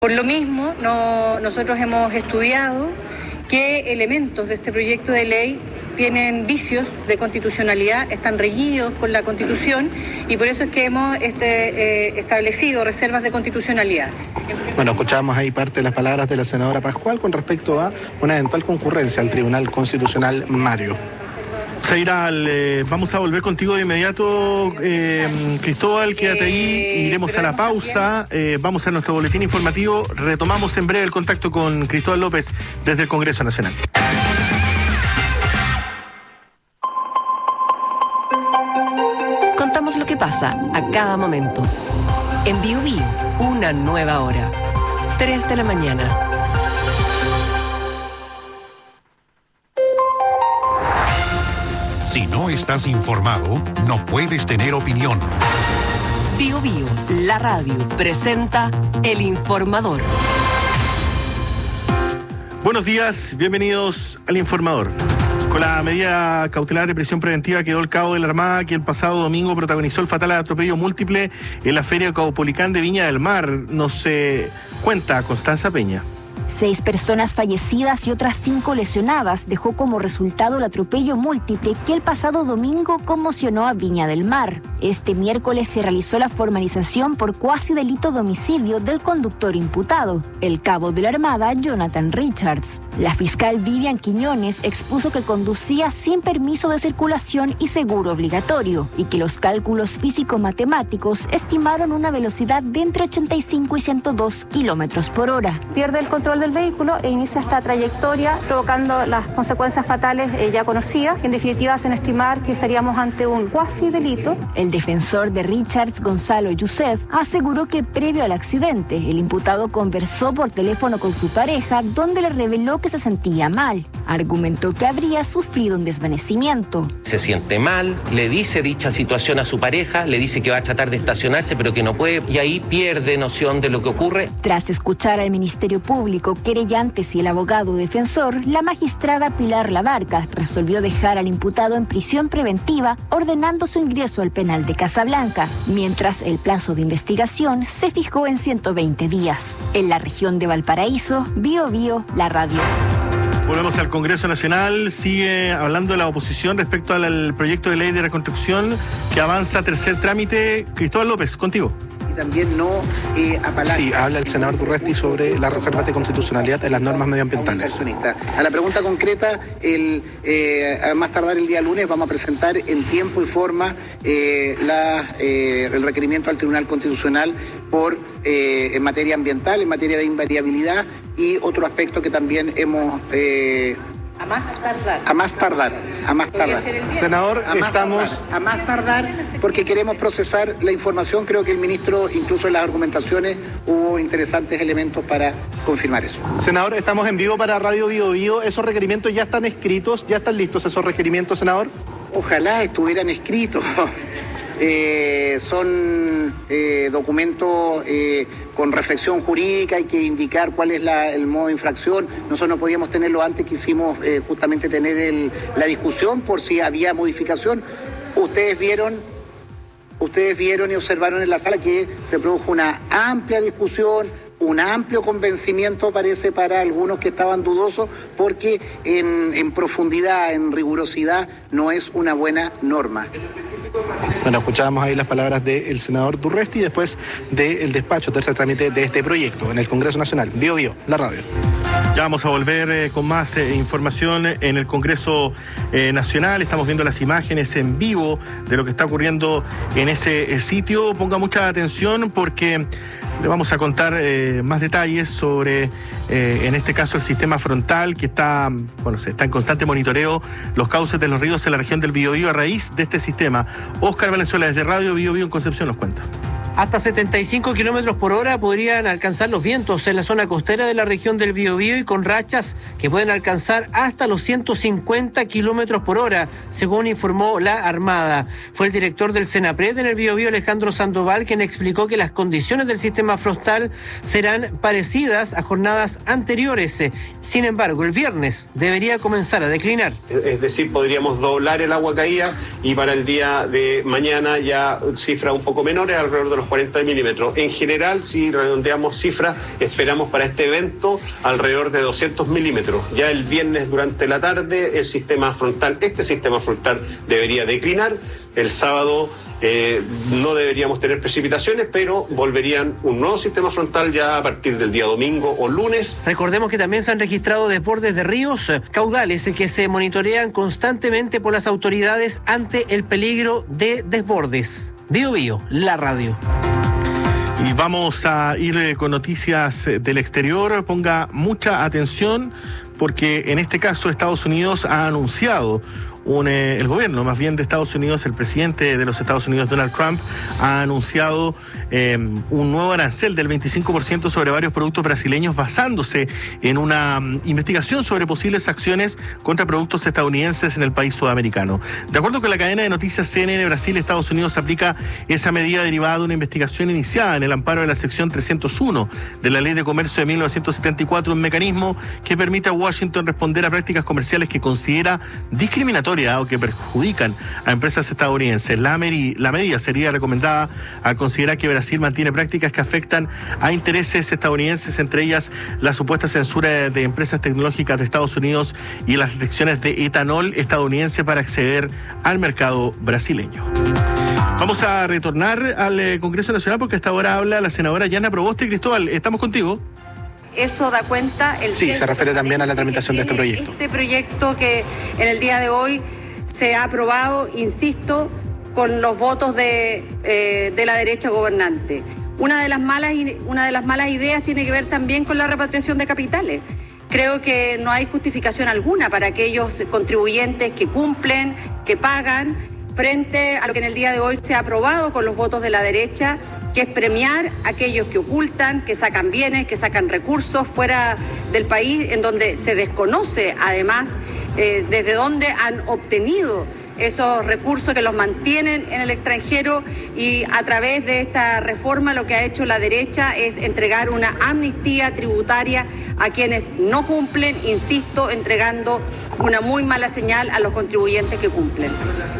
Por lo mismo, nosotros hemos estudiado qué elementos de este proyecto de ley tienen vicios de constitucionalidad, están reñidos con la Constitución, y por eso es que hemos establecido reservas de constitucionalidad. Bueno, escuchábamos ahí parte de las palabras de la senadora Pascual con respecto a una eventual concurrencia al Tribunal Constitucional. Mario. Vamos a volver contigo de inmediato, Cristóbal, quédate ahí, iremos a la pausa, vamos a nuestro boletín informativo, retomamos en breve el contacto con Cristóbal López desde el Congreso Nacional. Contamos lo que pasa a cada momento. En Bio Bio, una nueva hora. 3 de la mañana. Si no estás informado, no puedes tener opinión. Bio Bio, la radio, presenta El Informador. Buenos días, bienvenidos al Informador. Con la medida cautelar de prisión preventiva quedó el cabo de la Armada, que el pasado domingo protagonizó el fatal atropello múltiple en la Feria Caupolicán de Viña del Mar. Nos cuenta Constanza Peña. 6 personas fallecidas y otras 5 lesionadas dejó como resultado el atropello múltiple que el pasado domingo conmocionó a Viña del Mar. Este miércoles se realizó la formalización por cuasi delito de homicidio del conductor imputado, el cabo de la Armada Jonathan Richards. La fiscal Vivian Quiñones expuso que conducía sin permiso de circulación y seguro obligatorio, y que los cálculos físico-matemáticos estimaron una velocidad de entre 85 y 102 kilómetros por hora. Pierde el control del vehículo e inicia esta trayectoria provocando las consecuencias fatales ya conocidas. En definitiva, hacen estimar que estaríamos ante un cuasi delito. El defensor de Richards, Gonzalo Youssef, aseguró que previo al accidente, el imputado conversó por teléfono con su pareja, donde le reveló que se sentía mal. Argumentó que habría sufrido un desvanecimiento. Se siente mal, le dice dicha situación a su pareja, le dice que va a tratar de estacionarse, pero que no puede, y ahí pierde noción de lo que ocurre. Tras escuchar al Ministerio Público, querellantes y el abogado defensor, la magistrada Pilar Labarca resolvió dejar al imputado en prisión preventiva, ordenando su ingreso al penal de Casablanca, mientras el plazo de investigación se fijó en 120 días. En la región de Valparaíso, Bio Bio, la radio. Volvemos al Congreso Nacional. Sigue hablando la oposición respecto al proyecto de ley de reconstrucción que avanza a tercer trámite. Cristóbal López, contigo. Y también no apalanca. Sí, habla el senador Durresti sobre las reservas de constitucionalidad en las normas medioambientales. A la pregunta concreta, a más tardar el día lunes vamos a presentar en tiempo y forma el requerimiento al Tribunal Constitucional en materia ambiental, en materia de invariabilidad y otro aspecto que también hemos... A más tardar. A más tardar. Senador, A más tardar porque queremos procesar la información. Creo que el ministro, incluso en las argumentaciones, hubo interesantes elementos para confirmar eso. Senador, estamos en vivo para Radio Bio Bio. ¿Esos requerimientos ya están escritos? ¿Ya están listos esos requerimientos, senador? Ojalá estuvieran escritos. Son documentos con reflexión jurídica, hay que indicar cuál es el modo de infracción. Nosotros no podíamos tenerlo antes, quisimos justamente tener la discusión por si había modificación. Ustedes vieron y observaron en la sala que se produjo una amplia discusión, un amplio convencimiento, parece, para algunos que estaban dudosos, porque en profundidad, en rigurosidad, no es una buena norma. Bueno, escuchábamos ahí las palabras del senador Durresti y después del despacho, tercer trámite de este proyecto en el Congreso Nacional. Bio Bio, la radio. Ya vamos a volver con más información en el Congreso Nacional. Estamos viendo las imágenes en vivo de lo que está ocurriendo en ese sitio. Ponga mucha atención porque le vamos a contar más detalles sobre, en este caso, el sistema frontal que está en constante monitoreo, los cauces de los ríos en la región del Biobío a raíz de este sistema. Óscar Valenzuela, desde Radio Bio Bio en Concepción, nos cuenta. Hasta 75 kilómetros por hora podrían alcanzar los vientos en la zona costera de la región del Biobío y con rachas que pueden alcanzar hasta los 150 kilómetros por hora, según informó la Armada. Fue el director del Senapred en el Biobío, Alejandro Sandoval, quien explicó que las condiciones del sistema frontal serán parecidas a jornadas anteriores. Sin embargo, el viernes debería comenzar a declinar. Es decir, podríamos doblar el agua caída y para el día de mañana ya cifras un poco menores, alrededor de los los 40 milímetros. En general, si redondeamos cifras, esperamos para este evento alrededor de 200 milímetros. Ya el viernes durante la tarde este sistema frontal debería declinar. El sábado no deberíamos tener precipitaciones, pero volverían un nuevo sistema frontal ya a partir del día domingo o lunes. Recordemos que también se han registrado desbordes de ríos, caudales que se monitorean constantemente por las autoridades ante el peligro de desbordes. Bío Bío, la radio. Y vamos a ir con noticias del exterior. Ponga mucha atención porque en este caso Estados Unidos ha anunciado el gobierno, más bien de Estados Unidos, el presidente de los Estados Unidos, Donald Trump, ha anunciado un nuevo arancel del 25% sobre varios productos brasileños basándose en una investigación sobre posibles acciones contra productos estadounidenses en el país sudamericano. De acuerdo con la cadena de noticias CNN Brasil, Estados Unidos aplica esa medida derivada de una investigación iniciada en el amparo de la sección 301 de la Ley de Comercio de 1974, un mecanismo que permite a Washington responder a prácticas comerciales que considera discriminatorias o que perjudican a empresas estadounidenses. La medida sería recomendada al considerar que Brasil mantiene prácticas que afectan a intereses estadounidenses, entre ellas la supuesta censura de empresas tecnológicas de Estados Unidos y las restricciones de etanol estadounidense para acceder al mercado brasileño. Vamos a retornar al Congreso Nacional porque hasta ahora habla la senadora Yana Proboste. Cristóbal, estamos contigo. Eso da cuenta Sí, se refiere también a la tramitación de este proyecto. Este proyecto que en el día de hoy se ha aprobado, insisto, con los votos de la derecha gobernante. Una de las malas ideas tiene que ver también con la repatriación de capitales. Creo que no hay justificación alguna para aquellos contribuyentes que cumplen, que pagan, frente a lo que en el día de hoy se ha aprobado con los votos de la derecha, que es premiar a aquellos que ocultan, que sacan bienes, que sacan recursos fuera del país, en donde se desconoce además desde dónde han obtenido esos recursos que los mantienen en el extranjero, y a través de esta reforma lo que ha hecho la derecha es entregar una amnistía tributaria a quienes no cumplen, insisto, entregando una muy mala señal a los contribuyentes que cumplen.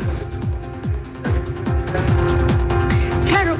Claro.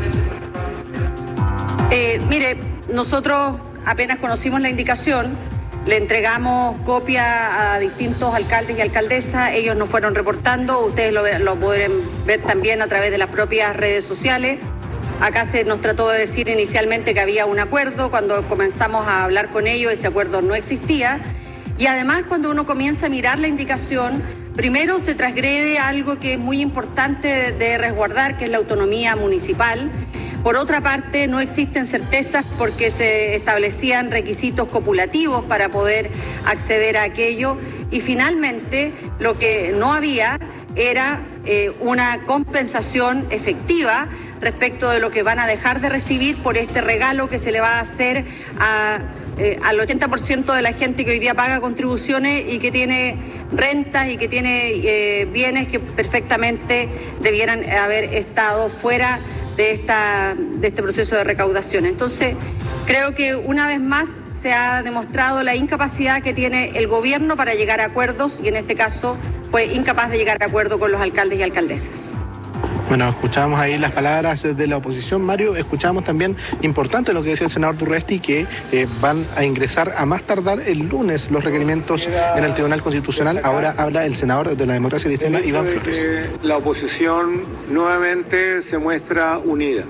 Mire, nosotros apenas conocimos la indicación, le entregamos copia a distintos alcaldes y alcaldesas, ellos nos fueron reportando, ustedes lo pueden ver también a través de las propias redes sociales. Acá se nos trató de decir inicialmente que había un acuerdo, cuando comenzamos a hablar con ellos ese acuerdo no existía, y además cuando uno comienza a mirar la indicación, primero se transgrede algo que es muy importante de resguardar, que es la autonomía municipal. Por otra parte, no existen certezas porque se establecían requisitos copulativos para poder acceder a aquello. Y finalmente, lo que no había era una compensación efectiva respecto de lo que van a dejar de recibir por este regalo que se le va a hacer al 80% de la gente que hoy día paga contribuciones y que tiene rentas y que tiene bienes que perfectamente debieran haber estado fuera de este proceso de recaudación. Entonces, creo que una vez más se ha demostrado la incapacidad que tiene el gobierno para llegar a acuerdos, y en este caso fue incapaz de llegar a acuerdo con los alcaldes y alcaldesas. Bueno, escuchábamos ahí las palabras de la oposición, Mario. Escuchábamos también, importante lo que decía el senador Durresti, que van a ingresar a más tardar el lunes los requerimientos en el Tribunal Constitucional. Ahora habla el senador de la Democracia Cristiana, Iván Flores. La oposición nuevamente se muestra unida.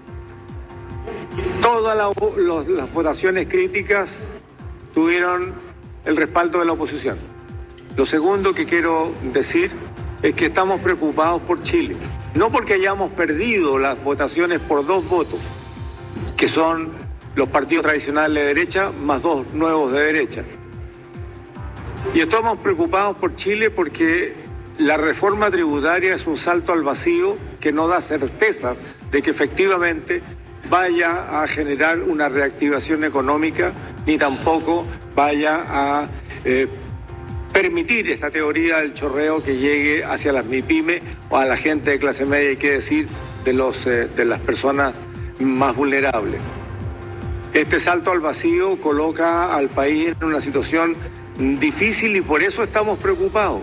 Todas las votaciones críticas tuvieron el respaldo de la oposición. Lo segundo que quiero decir es que estamos preocupados por Chile. No porque hayamos perdido las votaciones por 2 votos, que son los partidos tradicionales de derecha más 2 nuevos de derecha. Y estamos preocupados por Chile porque la reforma tributaria es un salto al vacío que no da certezas de que efectivamente vaya a generar una reactivación económica, ni tampoco vaya a permitir esta teoría del chorreo que llegue hacia las MIPYME o a la gente de clase media, hay que decir, de las personas más vulnerables. Este salto al vacío coloca al país en una situación difícil y por eso estamos preocupados.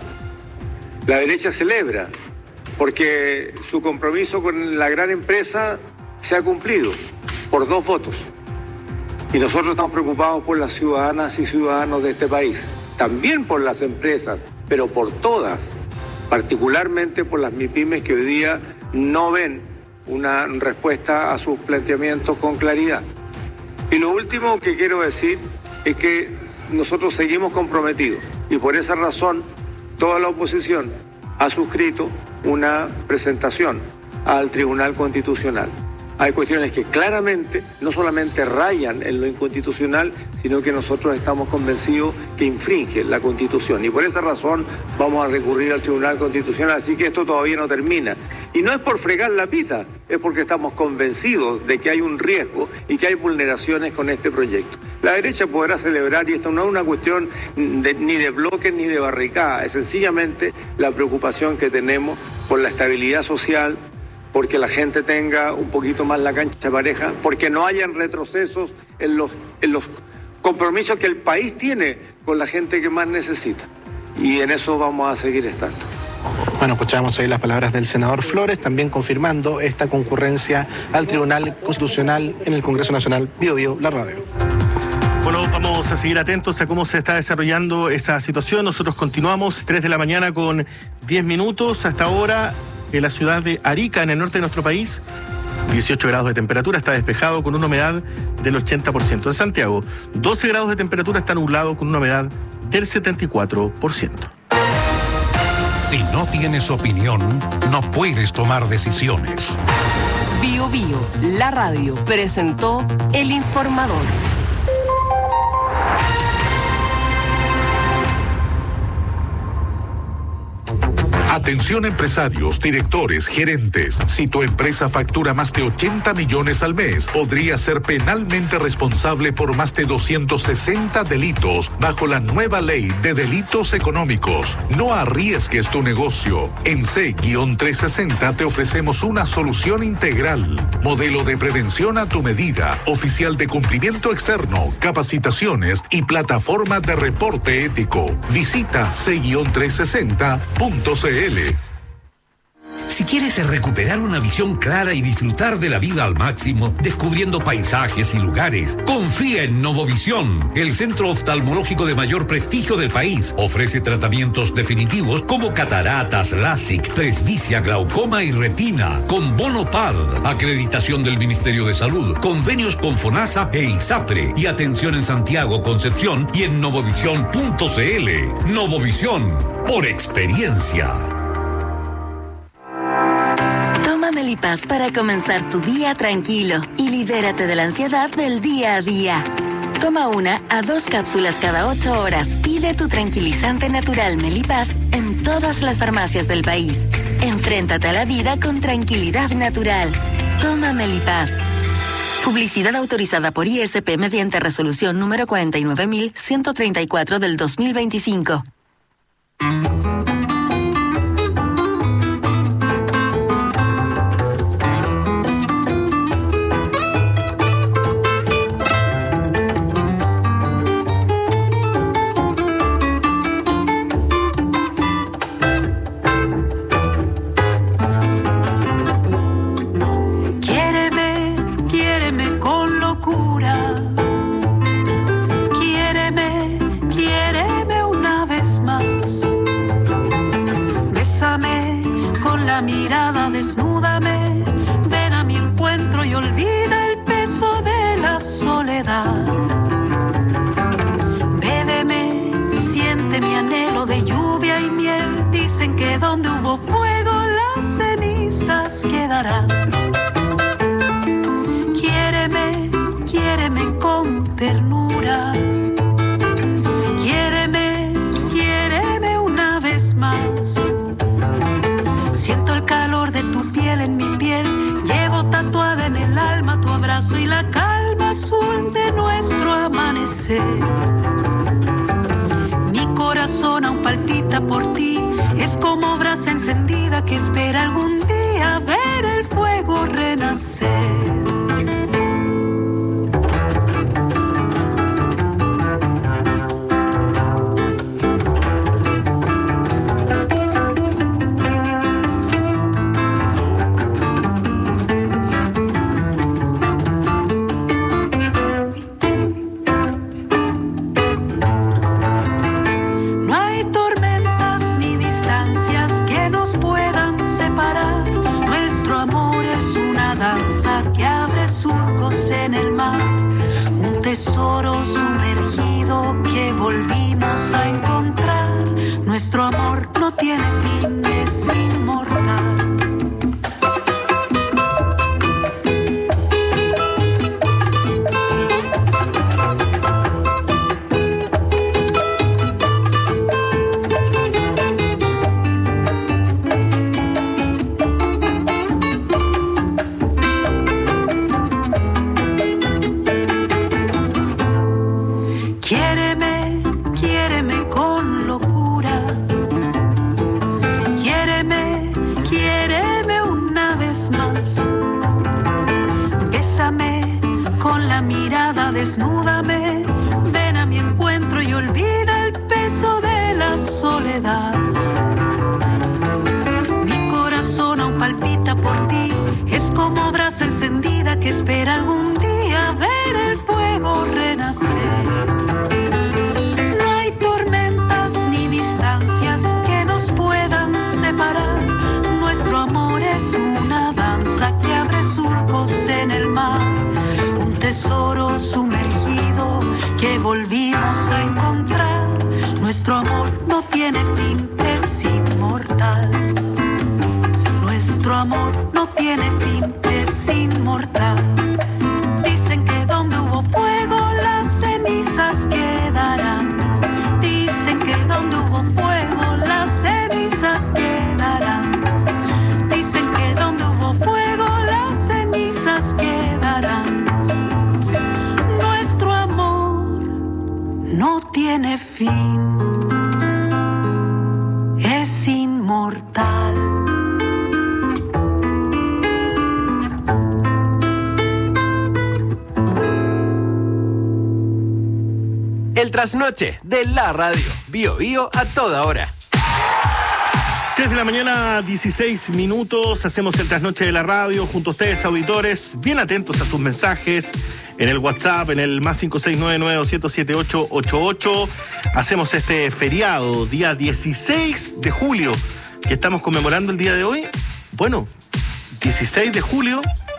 La derecha celebra, porque su compromiso con la gran empresa se ha cumplido por 2 votos. Y nosotros estamos preocupados por las ciudadanas y ciudadanos de este país, también por las empresas, pero por todas, particularmente por las MIPYMES que hoy día no ven una respuesta a sus planteamientos con claridad. Y lo último que quiero decir es que nosotros seguimos comprometidos y por esa razón toda la oposición ha suscrito una presentación al Tribunal Constitucional. Hay cuestiones que claramente no solamente rayan en lo inconstitucional, sino que nosotros estamos convencidos que infringen la Constitución. Y por esa razón vamos a recurrir al Tribunal Constitucional. Así que esto todavía no termina. Y no es por fregar la pita, es porque estamos convencidos de que hay un riesgo y que hay vulneraciones con este proyecto. La derecha podrá celebrar, y esto no es una cuestión ni de bloques ni de barricada, es sencillamente la preocupación que tenemos por la estabilidad social, porque la gente tenga un poquito más la cancha pareja, porque no hayan retrocesos en los compromisos que el país tiene con la gente que más necesita. Y en eso vamos a seguir estando. Bueno, escuchábamos ahí las palabras del senador Flores, también confirmando esta concurrencia al Tribunal Constitucional en el Congreso Nacional. Bío Bío, la radio. Bueno, vamos a seguir atentos a cómo se está desarrollando esa situación. Nosotros continuamos 3 de la mañana con 10 minutos. Hasta ahora, en la ciudad de Arica, en el norte de nuestro país, 18 grados de temperatura, está despejado con una humedad del 80%. En Santiago, 12 grados de temperatura, está nublado con una humedad del 74%. Si no tienes opinión, no puedes tomar decisiones. Bío Bío, la radio, presentó El Informador. Atención empresarios, directores, gerentes. Si tu empresa factura más de 80 millones al mes, podría ser penalmente responsable por más de 260 delitos bajo la nueva ley de delitos económicos. No arriesgues tu negocio. En C-360 te ofrecemos una solución integral. Modelo de prevención a tu medida, oficial de cumplimiento externo, capacitaciones y plataforma de reporte ético. Visita C-360.cl. Si quieres recuperar una visión clara y disfrutar de la vida al máximo, descubriendo paisajes y lugares, confía en Novovisión, el centro oftalmológico de mayor prestigio del país. Ofrece tratamientos definitivos como cataratas, LASIK, presbicia, glaucoma y retina, con bono PAD, acreditación del Ministerio de Salud, convenios con FONASA e ISAPRE, y atención en Santiago, Concepción y en novovisión.cl. Novovisión, por experiencia. Toma Melipaz para comenzar tu día tranquilo y libérate de la ansiedad del día a día. Toma 1 a 2 cápsulas cada 8 horas. Pide tu tranquilizante natural Melipaz en todas las farmacias del país. Enfréntate a la vida con tranquilidad natural. Toma Melipaz. Publicidad autorizada por ISP mediante resolución número 49.134 del 2025. Mirada, desnúdame, ven a mi encuentro y olvida el peso de la soledad. Bébeme, siente mi anhelo de lluvia y miel. Dicen que donde hubo fuego las cenizas quedarán. Quiéreme, quiéreme con ternura. Quiéreme una vez más. Siento el calor de tu piel en mi piel. Llevo tatuada en el alma tu abrazo y la calma azul de nuestro amanecer. Mi corazón aún palpita por ti. Es como brasa encendida que espera algún día ver el fuego renacer. tesoro sumergido que volvimos a encontrar. Nuestro amor no tiene fin, es inmortal. Desnúdame, ven a mi encuentro y olvida el peso de la soledad. Mi corazón aún palpita por ti, es como brasa encendida que espera algún día ver el fuego renacer. No hay tormentas ni distancias que nos puedan separar. Nuestro amor es una danza que abre surcos en el mar. Un tesoro sumergido que volvimos a encontrar. Nuestro amor no tiene fin, es inmortal. Nuestro amor no tiene fin, es inmortal. Dicen que donde hubo fuego las cenizas quedarán. Dicen que donde hubo fuego las cenizas quedarán. Dicen que donde hubo fuego las cenizas quedarán. No tiene fin, es inmortal. El trasnoche de la radio, Bío Bío a toda hora. 3 de la mañana, 16 minutos, hacemos el trasnoche de la radio junto a ustedes, auditores, bien atentos a sus mensajes en el WhatsApp, en el más 569-900-78888. Hacemos este feriado, día 16 de julio, que estamos conmemorando el día de hoy. Bueno, 16 de julio,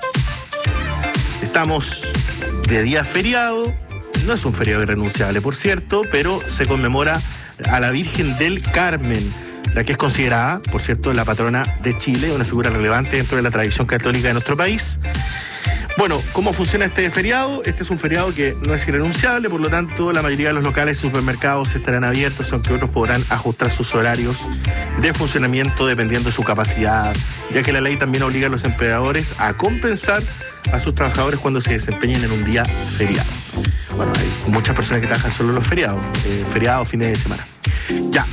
estamos de día feriado, no es un feriado irrenunciable, por cierto, pero se conmemora a la Virgen del Carmen, la que es considerada, por cierto, la patrona de Chile, una figura relevante dentro de la tradición católica de nuestro país. Bueno, ¿cómo funciona este feriado? Este es un feriado que no es irrenunciable, por lo tanto, la mayoría de los locales y supermercados estarán abiertos, aunque otros podrán ajustar sus horarios de funcionamiento dependiendo de su capacidad, ya que la ley también obliga a los empleadores a compensar a sus trabajadores cuando se desempeñen en un día feriado. Bueno, hay muchas personas que trabajan solo los feriados, feriados, fines de semana. Ya,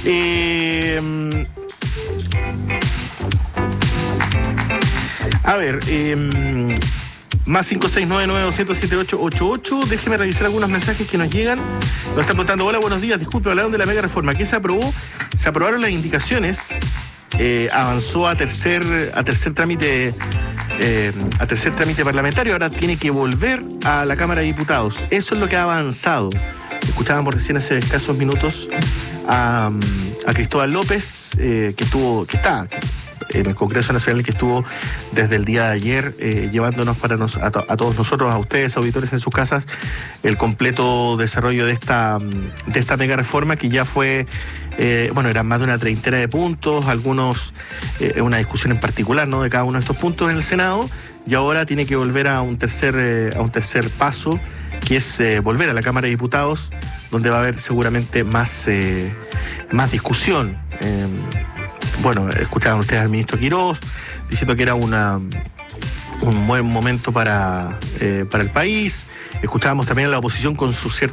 a ver, más 569-900-78888. Déjeme revisar algunos mensajes que nos llegan. Nos están preguntando: hola, buenos días, disculpe, hablaron de la mega reforma. ¿Qué se aprobó? Se aprobaron las indicaciones, avanzó a tercer trámite parlamentario, ahora tiene que volver a la Cámara de Diputados. Eso es lo que ha avanzado. Escuchábamos recién hace escasos minutos a Cristóbal López, que está en el Congreso Nacional, que estuvo desde el día de ayer llevándonos a todos nosotros, a ustedes, auditores en sus casas, el completo desarrollo de esta mega reforma, que ya fue, eran más de una treintena de puntos, algunos, una discusión en particular, ¿no?, de cada uno de estos puntos en el Senado, y ahora tiene que volver a un tercer paso, que es volver a la Cámara de Diputados, donde va a haber seguramente más discusión. Escuchaban ustedes al ministro Quirós diciendo que era un buen momento para el país. Escuchábamos también a la oposición con sus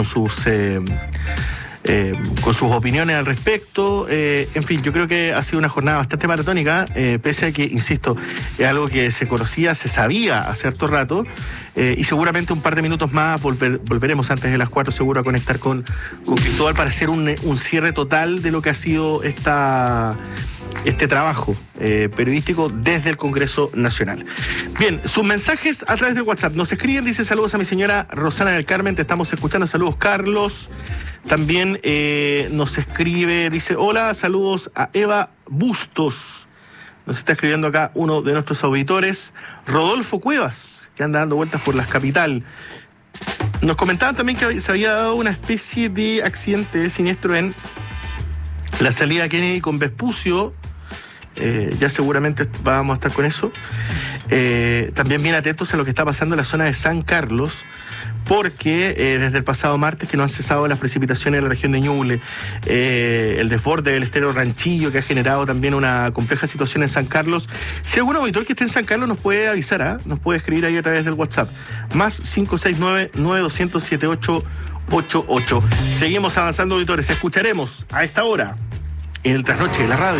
opiniones al respecto. En fin, yo creo que ha sido una jornada bastante maratónica, pese a que, insisto, es algo que se conocía, se sabía hace cierto rato, y seguramente un par de minutos más volveremos antes de las 4 seguro a conectar con Cristóbal para hacer un cierre total de lo que ha sido este trabajo periodístico desde el Congreso Nacional. Bien, sus mensajes a través del WhatsApp. Nos escriben, dice: saludos a mi señora Rosana del Carmen, te estamos escuchando. Saludos, Carlos. También nos escribe, dice: hola, saludos a Eva Bustos. Nos está escribiendo acá uno de nuestros auditores, Rodolfo Cuevas, que anda dando vueltas por la capital. Nos comentaban también que se había dado una especie de accidente siniestro en la salida Kennedy con Vespucio. Ya seguramente vamos a estar con eso. También bien atentos a lo que está pasando en la zona de San Carlos, porque desde el pasado martes que no han cesado las precipitaciones en la región de Ñuble, el desborde del estero Ranchillo, que ha generado también una compleja situación en San Carlos. Si algún auditor que esté en San Carlos nos puede avisar, nos puede escribir ahí a través del WhatsApp, más 569-9200-7888. Seguimos avanzando, auditores. Escucharemos a esta hora en el trasnoche de la radio.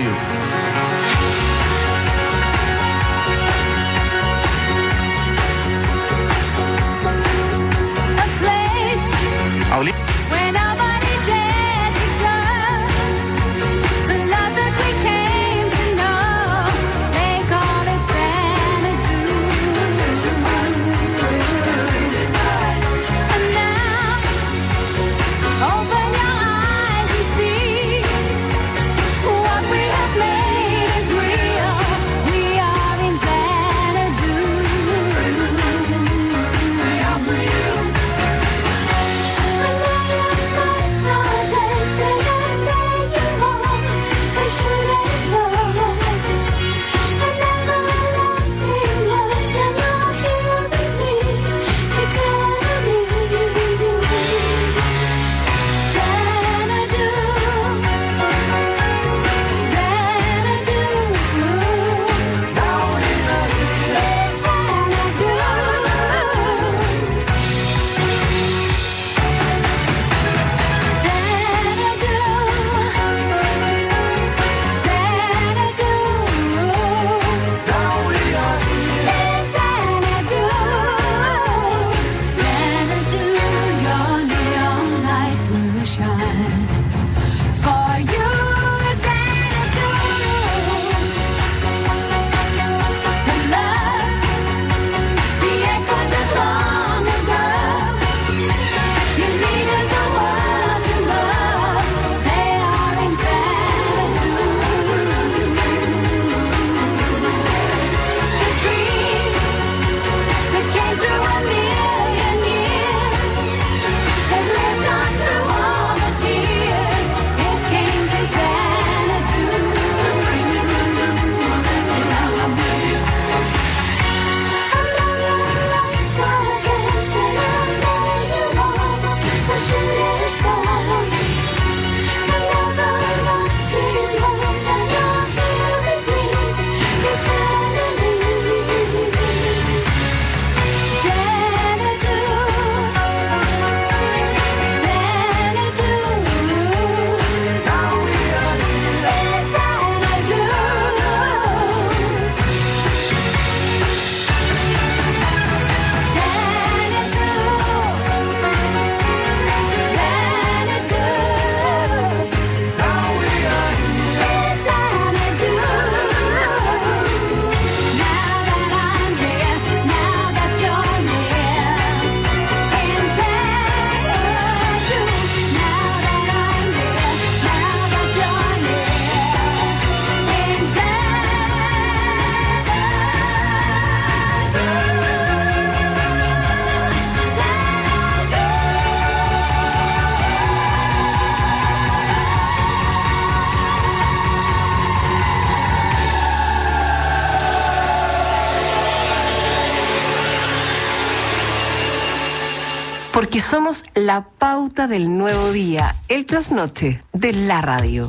Porque somos la pauta del nuevo día, el trasnoche de la radio.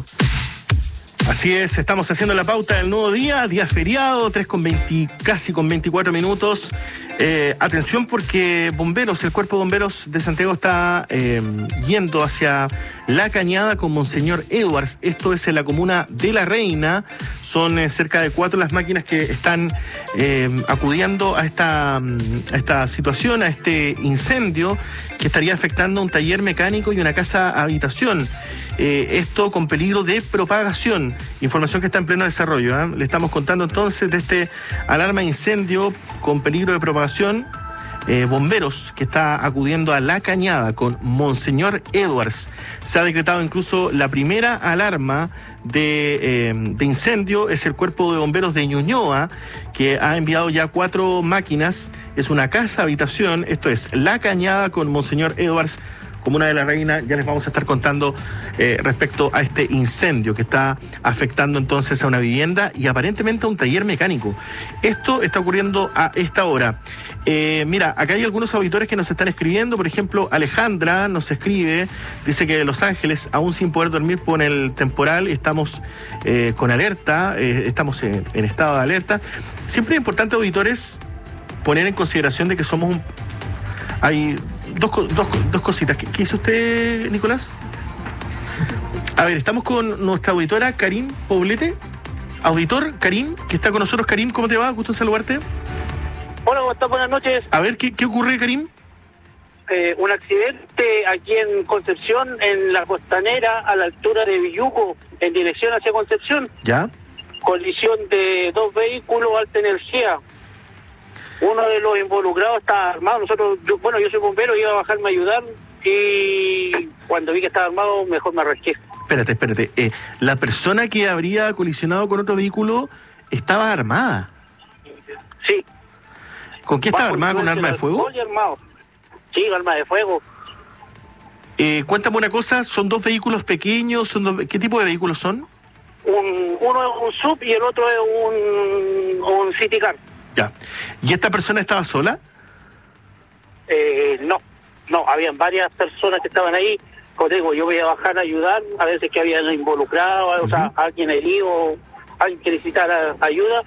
Así es, estamos haciendo la pauta del nuevo día feriado, 3:20, casi con 24 minutos. Atención porque bomberos, el cuerpo de bomberos de Santiago está yendo hacia La Cañada con Monseñor Edwards. Esto es en la comuna de La Reina. Son cerca de 4 las máquinas que están acudiendo a esta situación, a este incendio que estaría afectando un taller mecánico y una casa habitación. Esto con peligro de propagación. Información que está en pleno desarrollo. Le estamos contando entonces de este alarma de incendio con peligro de propagación bomberos que está acudiendo a La Cañada con Monseñor Edwards. Se ha decretado incluso la primera alarma de incendio. Es el cuerpo de bomberos de Ñuñoa, que ha enviado ya 4 máquinas. Es una casa habitación. Esto es La Cañada con Monseñor Edwards, Comuna de la Reina. Ya les vamos a estar contando respecto a este incendio que está afectando entonces a una vivienda y aparentemente a un taller mecánico. Esto está ocurriendo a esta hora. Mira, acá hay algunos auditores que nos están escribiendo. Por ejemplo, Alejandra nos escribe, dice que de Los Ángeles, aún sin poder dormir por el temporal, estamos con alerta, estamos en estado de alerta. Siempre es importante, auditores, poner en consideración de que somos un... Hay dos cositas. ¿Qué hizo usted, Nicolás? A ver, estamos con nuestra auditora Karim Poblete. Auditor Karim, que está con nosotros. Karim, ¿cómo te va? Gusto en saludarte. Hola, ¿cómo estás? Buenas noches. A ver, ¿qué ocurre, Karim? Un accidente aquí en Concepción, en la costanera, a la altura de Villuco, en dirección hacia Concepción. ¿Ya? Colisión de 2 vehículos alta energía. Uno de los involucrados está armado. Yo soy bombero, iba a bajarme a ayudar y cuando vi que estaba armado, mejor me arranqué. Espérate. La persona que habría colisionado con otro vehículo estaba armada. Sí. ¿Con qué estaba armada? ¿Con arma de fuego? Armado. Sí, arma de fuego. Cuéntame una cosa, ¿son 2 vehículos pequeños? ¿Qué tipo de vehículos son? Uno es un sub y el otro es un city car. Ya. ¿Y esta persona estaba sola? No, habían varias personas que estaban ahí. Como te digo, yo voy a bajar a ayudar, a veces que había involucrado, o sea, alguien herido, alguien que necesitara ayuda.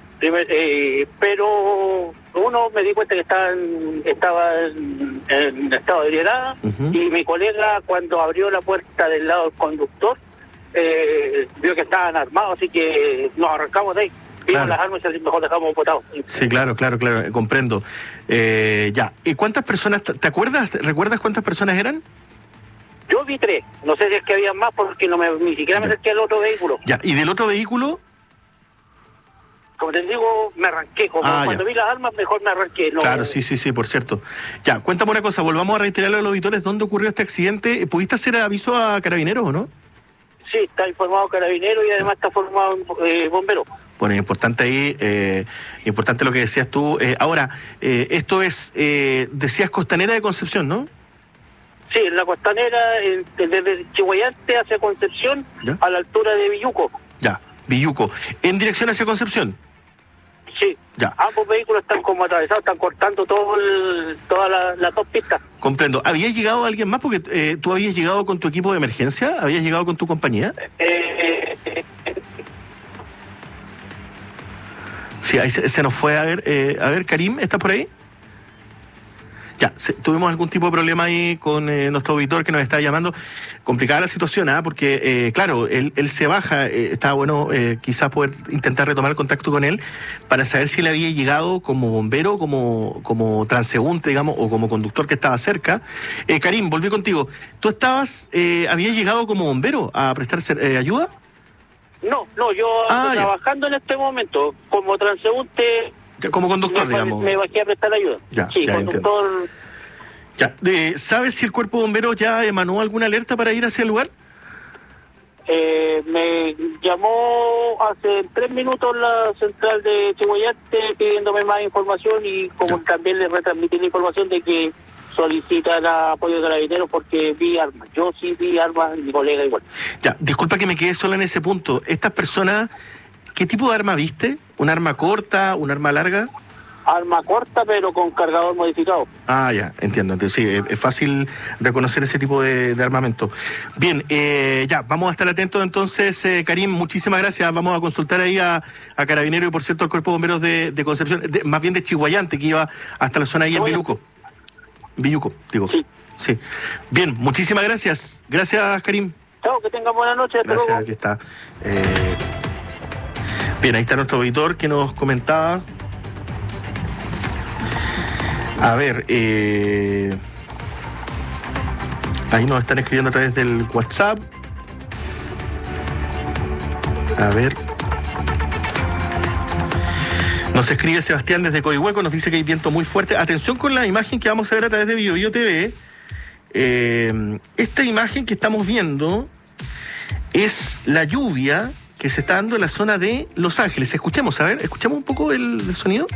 Pero uno me di cuenta que estaba en estado de ebriedad, y mi colega, cuando abrió la puerta del lado del conductor, vio que estaban armados, así que nos arrancamos de ahí. Vimos las armas y mejor dejamos botados. Sí, claro, comprendo. Ya. ¿Cuántas personas, recuerdas cuántas personas eran? Yo vi 3, no sé si es que había más porque ni siquiera me acerqué al otro vehículo. Ya, ¿y del otro vehículo? Como te digo, me arranqué. Cuando vi las armas, mejor me arranqué. No. Claro, sí, por cierto. Ya, cuéntame una cosa, volvamos a reiterarle a los auditores dónde ocurrió este accidente. ¿Pudiste hacer aviso a Carabineros o no? Sí, está informado Carabineros y además está formado bombero. Bueno, importante ahí, importante lo que decías tú. Ahora, esto es, decías Costanera de Concepción, ¿no? Sí, en la costanera, desde Chihuayante hacia Concepción, ¿ya? A la altura de Villuco. Ya, Villuco. ¿En dirección hacia Concepción? Sí. Ya. Ambos vehículos están como atravesados, están cortando todas las 2 pistas. Comprendo. ¿Había llegado alguien más? Porque tú habías llegado con tu equipo de emergencia, ¿habías llegado con tu compañía? Sí, ahí se nos fue. A ver, Karim, ¿estás por ahí? Ya, tuvimos algún tipo de problema ahí con nuestro auditor que nos está llamando. Complicada la situación, porque, claro, él se baja. Estaba bueno quizás poder intentar retomar el contacto con él para saber si él había llegado como bombero, como transeúnte, digamos, o como conductor que estaba cerca. Karim, volví contigo. ¿Tú habías llegado como bombero a prestar ayuda? No, yo estoy trabajando en este momento como transeúnte. Ya, como conductor, digamos. Me bajé a prestar ayuda. Sí, conductor. Ya, ¿sabes si el cuerpo de bomberos ya emanó alguna alerta para ir hacia el lugar? Me llamó hace 3 minutos la central de Chihuayante pidiéndome más información y como también le retransmití la información de que solicita el apoyo de Carabineros porque vi armas. Yo sí vi armas, mi colega igual. Ya, disculpa que me quedé sola en ese punto. Estas personas, ¿qué tipo de arma viste? ¿Un arma corta, un arma larga? Arma corta, pero con cargador modificado. Ya, entiendo. Entonces, sí, es fácil reconocer ese tipo de armamento. Bien, ya, vamos a estar atentos entonces, Karim, muchísimas gracias. Vamos a consultar ahí a Carabineros y, por cierto, al Cuerpo de Bomberos de Concepción, más bien de Chihuayante, que iba hasta la zona ahí en Villuco. Villuco, digo. Sí. Bien, muchísimas gracias. Gracias, Karim. Chao, que tengan buena noche. Gracias, aquí está. Bien, ahí está nuestro auditor que nos comentaba. A ver, ahí nos están escribiendo a través del WhatsApp. A ver. Nos escribe Sebastián desde Coihueco, nos dice que hay viento muy fuerte. Atención con la imagen que vamos a ver a través de BioBio TV. Esta imagen que estamos viendo es la lluvia que se está dando en la zona de Los Ángeles. Escuchemos, a ver, escuchemos un poco el sonido.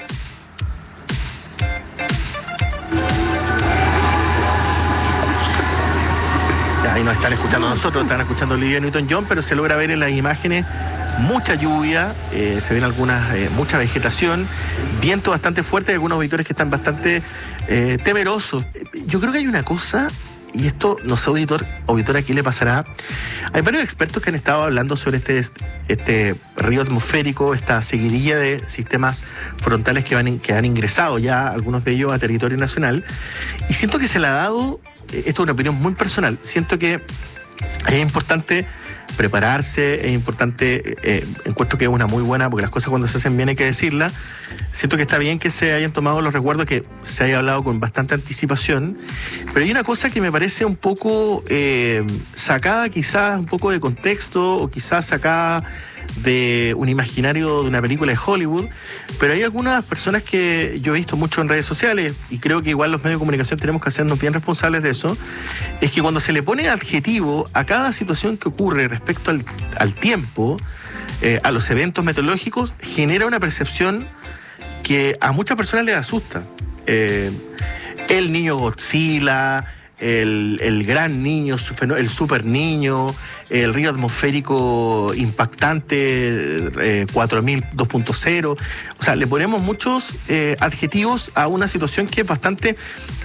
Ahí nos están escuchando nosotros, están escuchando Olivia Newton-John, pero se logra ver en las imágenes mucha lluvia, se ven mucha vegetación, viento bastante fuerte, hay algunos auditores que están bastante temerosos. Yo creo que hay una cosa, y esto no sé, auditor, aquí le pasará. Hay varios expertos que han estado hablando sobre este río atmosférico, esta seguidilla de sistemas frontales que han ingresado ya, algunos de ellos a territorio nacional, y siento que se le ha dado, esto es una opinión muy personal, siento que es importante prepararse, es importante, encuentro que es una muy buena, porque las cosas cuando se hacen bien hay que decirlas. Siento que está bien que se hayan tomado los resguardos, que se haya hablado con bastante anticipación, pero hay una cosa que me parece un poco sacada quizás un poco de contexto, o quizás sacada de un imaginario de una película de Hollywood, pero hay algunas personas que yo he visto mucho en redes sociales, y creo que igual los medios de comunicación tenemos que hacernos bien responsables de eso, es que cuando se le pone adjetivo a cada situación que ocurre respecto al tiempo, a los eventos meteorológicos, genera una percepción que a muchas personas les asusta. El niño Godzilla, el gran niño, el super niño, el río atmosférico impactante 4000 2.0. O sea, le ponemos muchos adjetivos a una situación que es bastante...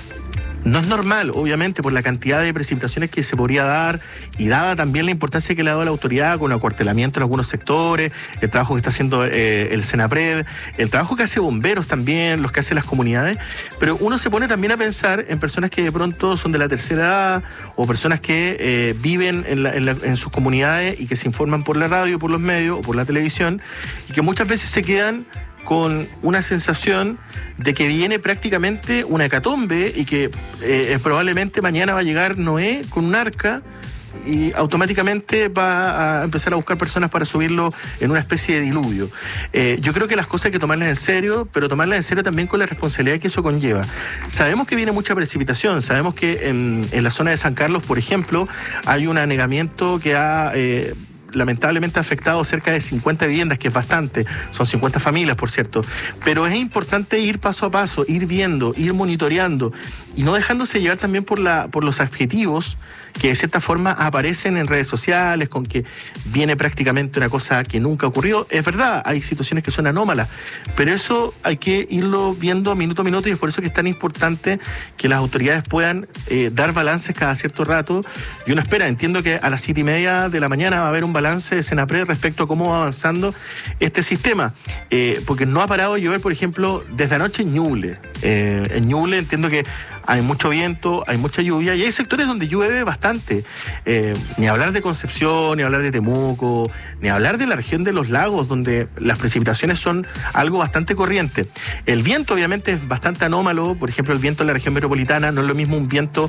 No es normal, obviamente, por la cantidad de precipitaciones que se podría dar, y dada también la importancia que le ha dado la autoridad con el acuartelamiento en algunos sectores, el trabajo que está haciendo el Senapred, el trabajo que hace bomberos también, los que hacen las comunidades, pero uno se pone también a pensar en personas que de pronto son de la tercera edad, o personas que viven en sus comunidades y que se informan por la radio, por los medios o por la televisión, y que muchas veces se quedan con una sensación de que viene prácticamente una hecatombe, y que probablemente mañana va a llegar Noé con un arca y automáticamente va a empezar a buscar personas para subirlo en una especie de diluvio. Yo creo que las cosas hay que tomarlas en serio, pero tomarlas en serio también con la responsabilidad que eso conlleva. Sabemos que viene mucha precipitación, sabemos que en la zona de San Carlos, por ejemplo, hay un anegamiento que ha... lamentablemente ha afectado cerca de 50 viviendas, que es bastante, son 50 familias, por cierto, pero es importante ir paso a paso, ir viendo, ir monitoreando, y no dejándose llevar también por los adjetivos que de cierta forma aparecen en redes sociales, con que viene prácticamente una cosa que nunca ocurrió. Es verdad, hay situaciones que son anómalas, pero eso hay que irlo viendo minuto a minuto, y es por eso que es tan importante que las autoridades puedan dar balances cada cierto rato. Y uno espera, entiendo que a las 7:30 de la mañana va a haber un balance de Senapred respecto a cómo va avanzando este sistema, porque no ha parado de llover, por ejemplo, desde anoche en Ñuble. En Ñuble entiendo que hay mucho viento, hay mucha lluvia, y hay sectores donde llueve bastante. Ni hablar de Concepción, ni hablar de Temuco, ni hablar de la región de los lagos, donde las precipitaciones son algo bastante corriente. El viento obviamente es bastante anómalo. Por ejemplo, el viento en la región metropolitana no es lo mismo un viento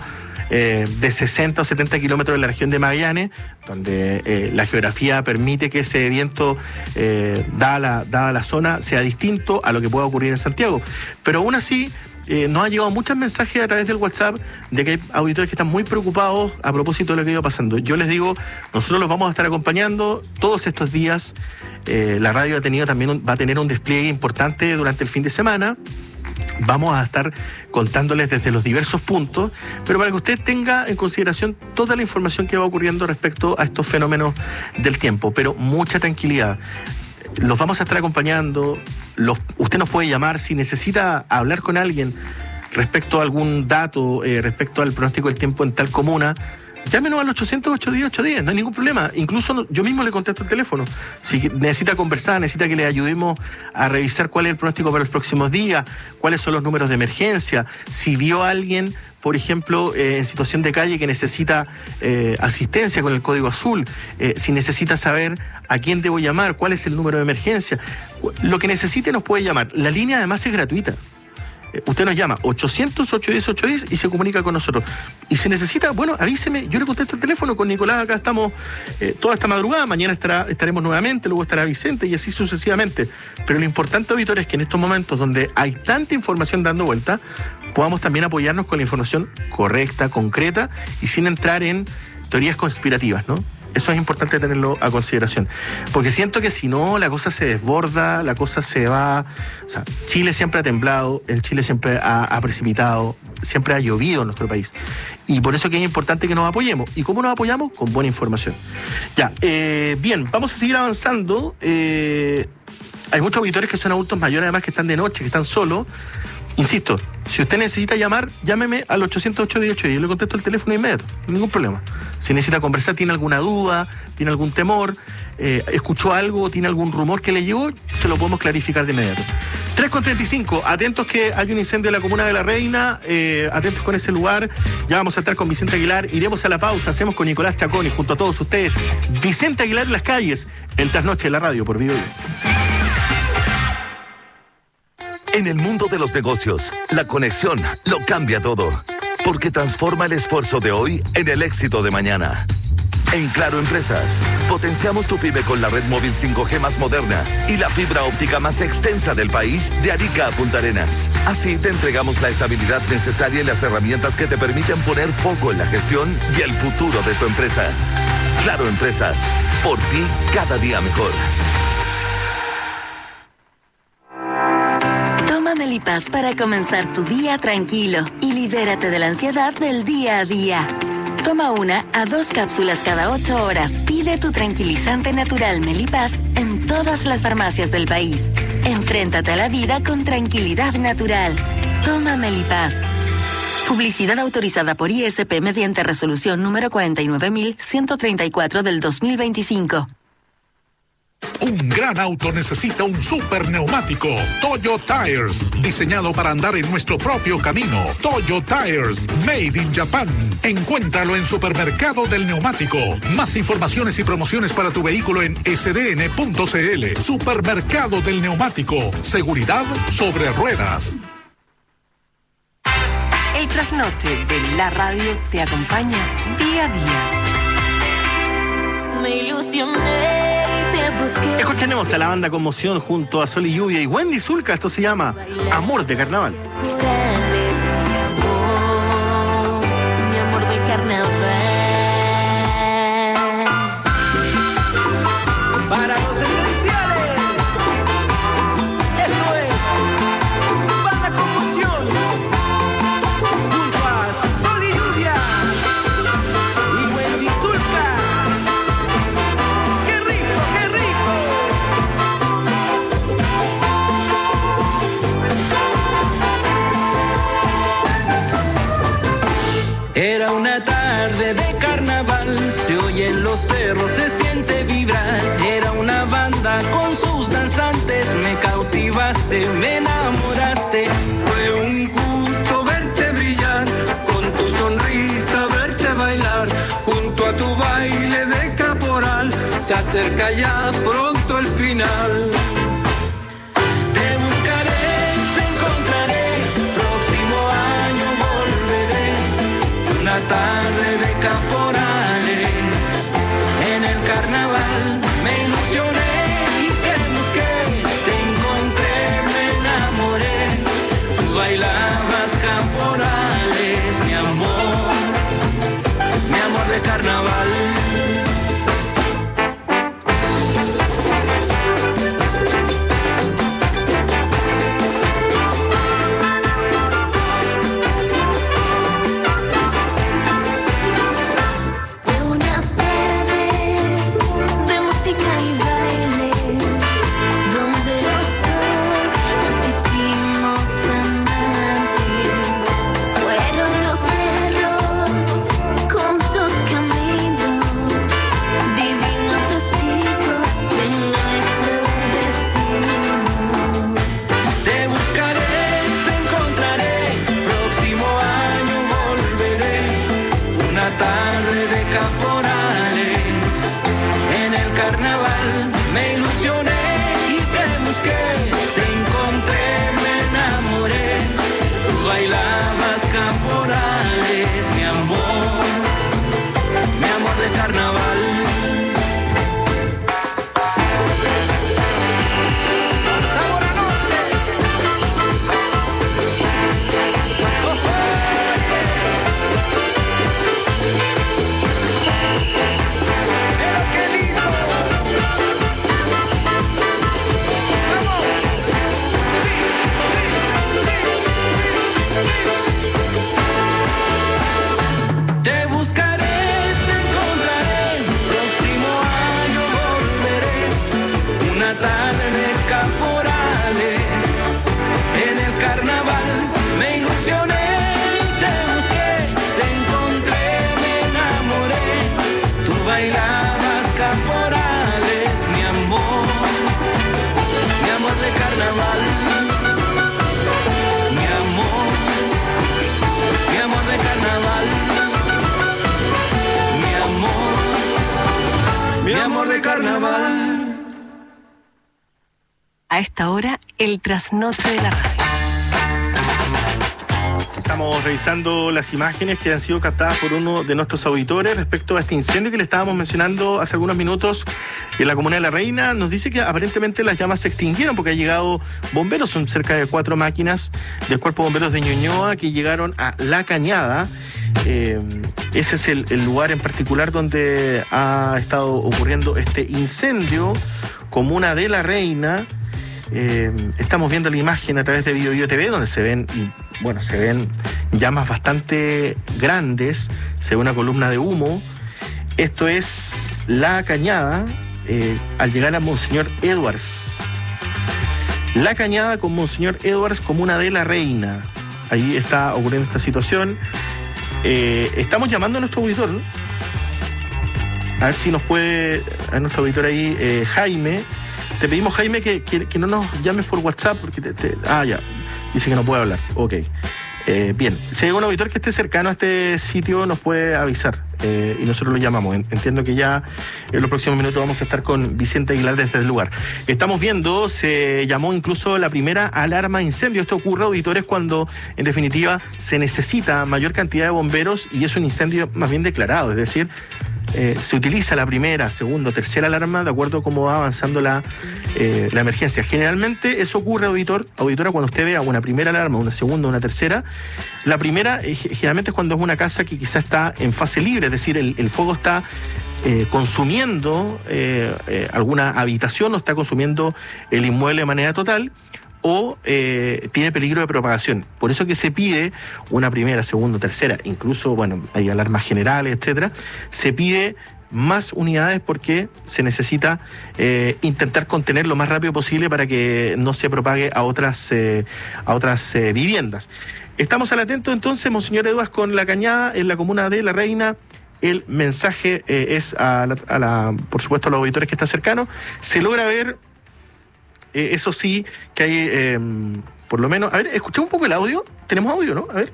de 60 o 70 kilómetros en la región de Magallanes, donde la geografía permite que ese viento, dada la zona, sea distinto a lo que pueda ocurrir en Santiago. Pero aún así, nos han llegado muchos mensajes a través del WhatsApp de que hay auditores que están muy preocupados a propósito de lo que iba pasando. Yo les digo, nosotros los vamos a estar acompañando todos estos días. La radio va a tener un despliegue importante durante el fin de semana. Vamos a estar contándoles desde los diversos puntos, pero para que usted tenga en consideración toda la información que va ocurriendo respecto a estos fenómenos del tiempo. Pero mucha tranquilidad. Los vamos a estar acompañando. Usted nos puede llamar si necesita hablar con alguien respecto a algún dato, respecto al pronóstico del tiempo en tal comuna. Llámenos al 800-810-810, no hay ningún problema. Incluso yo mismo le contesto el teléfono. Si necesita conversar, necesita que le ayudemos a revisar cuál es el pronóstico para los próximos días, cuáles son los números de emergencia, si vio a alguien, por ejemplo, en situación de calle que necesita asistencia con el código azul, si necesita saber a quién debo llamar, cuál es el número de emergencia. Lo que necesite nos puede llamar. La línea además es gratuita. Usted nos llama 800-810-810 y se comunica con nosotros. Y si necesita, bueno, avíseme, yo le contesto el teléfono. Con Nicolás acá estamos toda esta madrugada, mañana estaremos nuevamente, luego estará Vicente y así sucesivamente. Pero lo importante, auditor, es que en estos momentos donde hay tanta información dando vuelta, podamos también apoyarnos con la información correcta, concreta y sin entrar en teorías conspirativas, ¿no? Eso es importante tenerlo a consideración. Porque siento que si no, la cosa se desborda, la cosa se va... O sea, Chile siempre ha temblado, el Chile siempre ha precipitado, siempre ha llovido en nuestro país. Y por eso que es importante que nos apoyemos. ¿Y cómo nos apoyamos? Con buena información. Ya, bien, vamos a seguir avanzando. Hay muchos auditores que son adultos mayores, además, que están de noche, que están solos. Insisto, si usted necesita llamar, llámeme al 800-818 y yo le contesto el teléfono inmediato, ningún problema. Si necesita conversar, tiene alguna duda, tiene algún temor, escuchó algo, tiene algún rumor que le llegó, se lo podemos clarificar de inmediato. 3:35, atentos que hay un incendio en la comuna de La Reina, atentos con ese lugar, ya vamos a estar con Vicente Aguilar, iremos a la pausa, hacemos con Nicolás Chacón y junto a todos ustedes, Vicente Aguilar en las calles, el trasnoche de la radio por Vivo. En el mundo de los negocios, la conexión lo cambia todo, porque transforma el esfuerzo de hoy en el éxito de mañana. En Claro Empresas, potenciamos tu pyme con la red móvil 5G más moderna y la fibra óptica más extensa del país, de Arica a Punta Arenas. Así te entregamos la estabilidad necesaria y las herramientas que te permiten poner foco en la gestión y el futuro de tu empresa. Claro Empresas, por ti cada día mejor. Melipaz para comenzar tu día tranquilo y libérate de la ansiedad del día a día. Toma 1 a 2 cápsulas cada 8 horas. Pide tu tranquilizante natural Melipaz en todas las farmacias del país. Enfréntate a la vida con tranquilidad natural. Toma Melipaz. Publicidad autorizada por ISP mediante resolución número 49.134 del 2025. Un gran auto necesita un super neumático. Toyo Tires, diseñado para andar en nuestro propio camino. Toyo Tires, made in Japan. Encuéntralo en Supermercado del Neumático. Más informaciones y promociones para tu vehículo en sdn.cl. Supermercado del Neumático. Seguridad sobre ruedas. El trasnoche de la radio te acompaña día a día. Me ilusioné. Escucharemos a la banda Conmoción junto a Sol y Lluvia y Wendy Zulka. Esto se llama Amor de Carnaval. Oh, mi amor de carnaval. Para los esenciales, esto es Banda Conmoción junto a Sol y Lluvia y Wendy Zulka. ¡Qué rico, qué rico! Era una tarde de carnaval, se oye en los cerros, se siente vibrar. Era una banda con sus danzantes, me cautivaste, me enamoraste. Fue un gusto verte brillar, con tu sonrisa verte bailar. Junto a tu baile de caporal, se acerca ya pronto el final. Te buscaré, te encontraré, próximo año volveré. Una tarde de caporales, en el carnaval me ilusioné y te busqué, te encontré, me enamoré. Tú bailabas caporales, mi amor de carnaval. bailabas caporales, mi amor de carnaval, mi amor de carnaval, mi amor de carnaval. A esta hora, el trasnoche de la radio. Estamos revisando las imágenes que han sido captadas por uno de nuestros auditores respecto a este incendio que le estábamos mencionando hace algunos minutos en la comuna de La Reina. Nos dice que aparentemente las llamas se extinguieron porque han llegado bomberos, son cerca de 4 máquinas del Cuerpo de Bomberos de Ñuñoa que llegaron a La Cañada. Ese es el lugar en particular donde ha estado ocurriendo este incendio, comuna de La Reina. Estamos viendo la imagen a través de BioBio TV donde se ven llamas bastante grandes, se ve una columna de humo. Esto es La Cañada, al llegar a Monseñor Edwards. La Cañada con Monseñor Edwards, comuna de La Reina. Ahí está ocurriendo esta situación. Estamos llamando a nuestro auditor, ¿no? A ver si nos puede, a nuestro auditor ahí, Jaime. Te pedimos, Jaime, que no nos llames por WhatsApp porque ya, dice que no puede hablar. Ok. Bien, si hay un auditor que esté cercano a este sitio nos puede avisar y nosotros lo llamamos. Entiendo que ya en los próximos minutos vamos a estar con Vicente Aguilar desde el lugar. Estamos viendo, se llamó incluso la primera alarma de incendio. Esto ocurre, auditores, cuando en definitiva se necesita mayor cantidad de bomberos y es un incendio más bien declarado, es decir, se utiliza la primera, segunda, tercera alarma de acuerdo a cómo va avanzando la emergencia. Generalmente eso ocurre, auditora, cuando usted vea una primera alarma, una segunda, una tercera. La primera generalmente es cuando es una casa que quizá está en fase libre, es decir, el fuego está consumiendo alguna habitación o está consumiendo el inmueble de manera total, o tiene peligro de propagación. Por eso que se pide una primera, segunda, tercera, incluso, hay alarmas generales, etcétera. Se pide más unidades porque se necesita intentar contener lo más rápido posible para que no se propague a otras viviendas. Estamos al atento entonces, Monseñor Eduardo, con La Cañada, en la comuna de La Reina. El mensaje es por supuesto, a los auditores que están cercanos. Se logra ver. Eso sí, que hay, por lo menos... A ver, escuchemos un poco el audio. Tenemos audio, ¿no? A ver.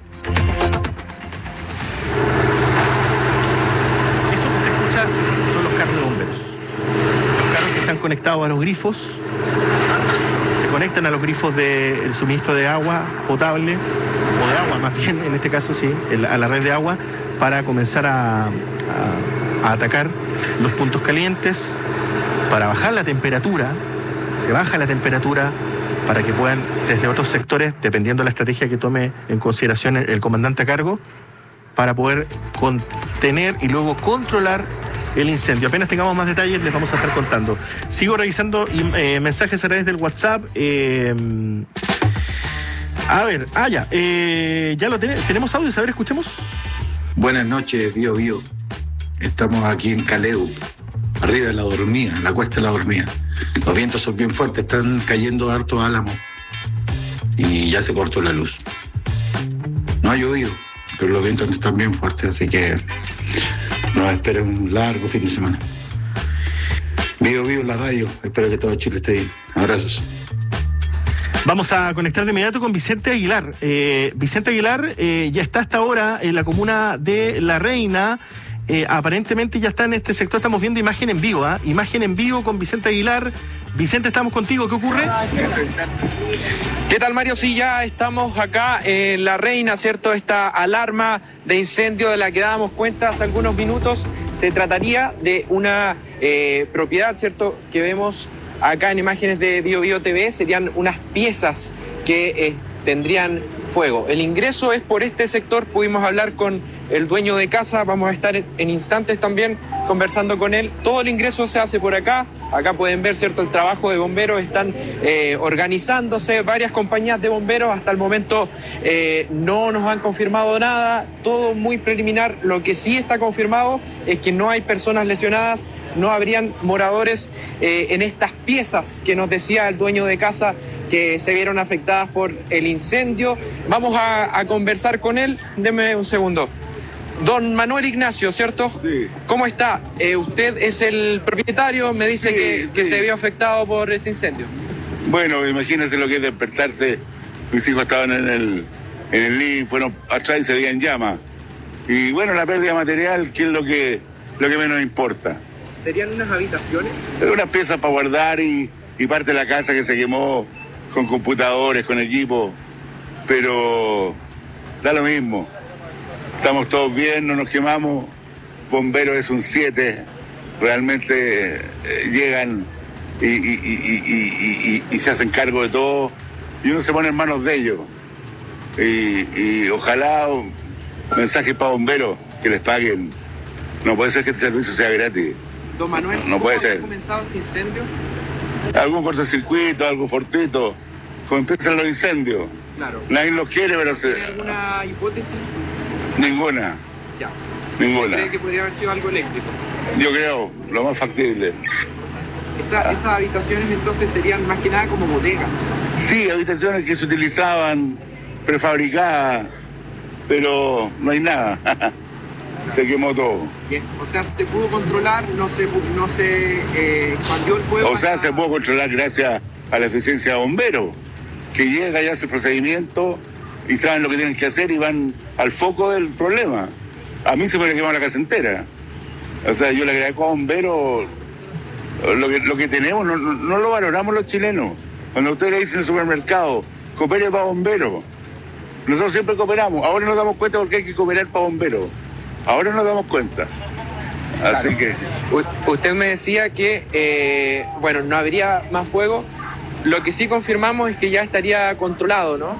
Eso que usted escucha son los carros de bomberos. Los carros que están conectados a los grifos. Se conectan a los grifos del suministro de agua potable, o de agua más bien, en este caso sí, a la red de agua, para comenzar a atacar los puntos calientes, para bajar la temperatura. Se baja la temperatura para que puedan, desde otros sectores, dependiendo de la estrategia que tome en consideración el comandante a cargo, para poder contener y luego controlar el incendio. Apenas tengamos más detalles, les vamos a estar contando. Sigo revisando mensajes a través del WhatsApp. A ver, ya lo tenemos audio, a ver, escuchemos. Buenas noches, Bio. Estamos aquí en Caleu, arriba de La Dormida, la cuesta de La Dormida. Los vientos son bien fuertes, están cayendo hartos álamos y ya se cortó la luz. No ha llovido, pero los vientos están bien fuertes, así que nos espera un largo fin de semana. Bio, la radio, espero que todo Chile esté bien. Abrazos. Vamos a conectar de inmediato con Vicente Aguilar. Vicente Aguilar ya está hasta ahora en la comuna de La Reina. Aparentemente ya está en este sector, estamos viendo imagen en vivo, imagen en vivo con Vicente Aguilar. Vicente, estamos contigo, ¿qué ocurre? ¿Qué tal, Mario? Sí, ya estamos acá en La Reina, ¿cierto? Esta alarma de incendio de la que dábamos cuenta hace algunos minutos, se trataría de una propiedad, ¿cierto?, que vemos acá en imágenes de BioBio TV, serían unas piezas que tendrían fuego. El ingreso es por este sector, pudimos hablar con el dueño de casa, vamos a estar en instantes también conversando con él. Todo el ingreso se hace por acá. Acá pueden ver, ¿cierto?, el trabajo de bomberos, están organizándose varias compañías de bomberos. Hasta el momento no nos han confirmado nada, todo muy preliminar. Lo que sí está confirmado es que no hay personas lesionadas, no habrían moradores en estas piezas que nos decía el dueño de casa que se vieron afectadas por el incendio. Vamos a conversar con él, deme un segundo. Don Manuel Ignacio, ¿cierto? Sí. ¿Cómo está? Usted es el propietario, me dice que se vio afectado por este incendio. Bueno, imagínense lo que es despertarse. Mis hijos estaban en el living, fueron atrás y se veían llamas. Y bueno, la pérdida material, que es lo que menos importa. ¿Serían unas habitaciones? Es una pieza para guardar y parte de la casa que se quemó con computadores, con equipo. Pero da lo mismo. Estamos todos bien, no nos quemamos. Bomberos es un 7. Realmente llegan y se hacen cargo de todo. Y uno se pone en manos de ellos. Y ojalá un mensaje para bomberos que les paguen. No puede ser que este servicio sea gratis. Don Manuel, no puede ser. ¿Cómo ha comenzado este incendio? Algún cortocircuito, algo fortuito. Como empiezan los incendios. Claro. Nadie los quiere, pero ¿Tiene alguna hipótesis? Ninguna. Ya. Ninguna. ¿Cree que podría haber sido algo eléctrico? Yo creo, lo más factible. Esas habitaciones entonces serían más que nada como bodegas. Sí, habitaciones que se utilizaban, prefabricadas, pero no hay nada. Se quemó todo. Bien. O sea, se pudo controlar, no se expandió el fuego. O sea, se pudo controlar gracias a la eficiencia de bomberos, que llega y hace el procedimiento y saben lo que tienen que hacer y van al foco del problema. A mí se me quemó la casa entera. O sea, yo le agradezco a bomberos lo que tenemos, no lo valoramos los chilenos. Cuando ustedes le dicen en el supermercado, coopere para bomberos. Nosotros siempre cooperamos. Ahora nos damos cuenta porque hay que cooperar para bomberos. Ahora nos damos cuenta. Así que... Usted me decía que, no habría más fuego. Lo que sí confirmamos es que ya estaría controlado, ¿no?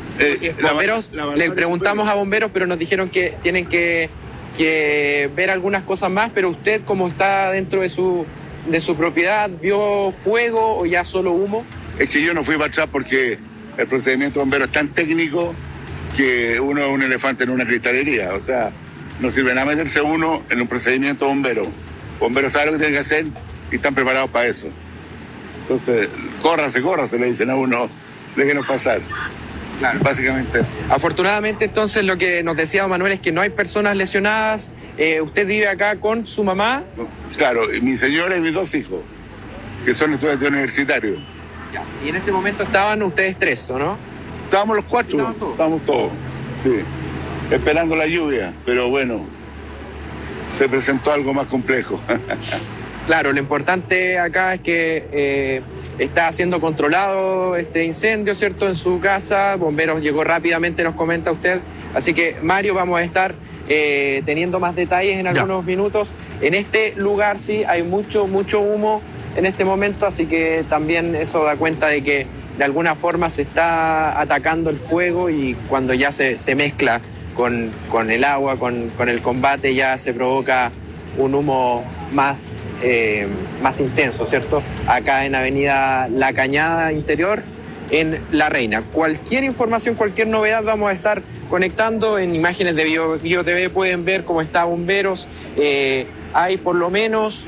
Le preguntamos a bomberos, pero nos dijeron que tienen que ver algunas cosas más, pero usted, como está dentro de su propiedad, ¿vio fuego o ya solo humo? Es que yo no fui para atrás porque el procedimiento de bomberos es tan técnico que uno es un elefante en una cristalería. O sea, no sirve nada meterse uno en un procedimiento de bombero. Bomberos saben lo que tienen que hacer y están preparados para eso. Entonces, córrase, le dicen a uno, déjenos pasar. Claro. Básicamente. Afortunadamente, entonces, lo que nos decía Manuel es que no hay personas lesionadas. ¿Usted vive acá con su mamá? Claro, mi señora y mis 2 hijos, que son estudiantes universitarios. Ya. Y en este momento estaban ustedes 3, ¿o no? Estábamos los 4, estábamos todos, sí, esperando la lluvia, pero bueno, se presentó algo más complejo. Claro, lo importante acá es que está siendo controlado este incendio, ¿cierto?, en su casa. Bomberos llegó rápidamente, nos comenta usted. Así que, Mario, vamos a estar teniendo más detalles en algunos minutos. En este lugar sí hay mucho humo en este momento, así que también eso da cuenta de que de alguna forma se está atacando el fuego y cuando ya se mezcla con el agua, con el combate, ya se provoca un humo más intenso, ¿cierto? Acá en Avenida La Cañada Interior, en La Reina. Cualquier información, cualquier novedad vamos a estar conectando. En imágenes de Bio TV pueden ver cómo está bomberos. Hay por lo menos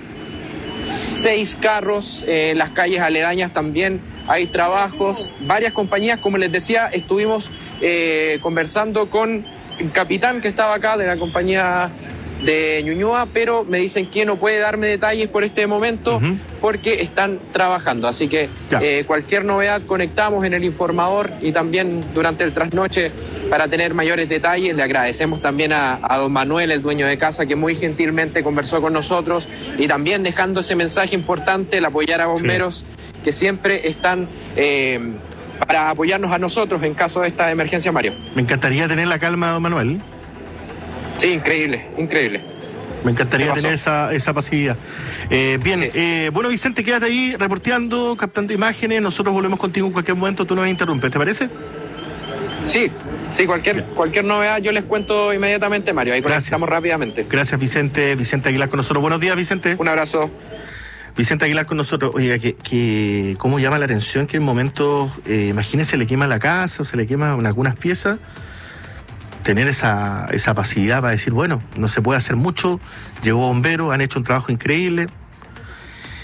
6 carros en las calles aledañas también. Hay trabajos, varias compañías, como les decía, estuvimos conversando con el capitán que estaba acá de la compañía de Ñuñoa, pero me dicen que no puede darme detalles por este momento porque están trabajando. Así que cualquier novedad conectamos en el informador y también durante el trasnoche para tener mayores detalles. Le agradecemos también a don Manuel, el dueño de casa, que muy gentilmente conversó con nosotros y también dejando ese mensaje importante, el apoyar a bomberos que siempre están para apoyarnos a nosotros en caso de esta emergencia, Mario. Me encantaría tener la calma, don Manuel. Sí, increíble. Me encantaría tener esa pasividad. Bueno, Vicente, quédate ahí reporteando, captando imágenes. Nosotros volvemos contigo en cualquier momento. Tú nos interrumpes, ¿te parece? Sí, cualquier novedad yo les cuento inmediatamente, Mario. Ahí conectamos rápidamente. Gracias, Vicente. Vicente Aguilar con nosotros. Buenos días, Vicente. Un abrazo. Vicente Aguilar con nosotros. Oiga, que cómo llama la atención que en momentos, imagínense, le quema la casa o se le queman algunas piezas. Tener esa pasividad para decir, bueno, no se puede hacer mucho, llegó bombero, han hecho un trabajo increíble.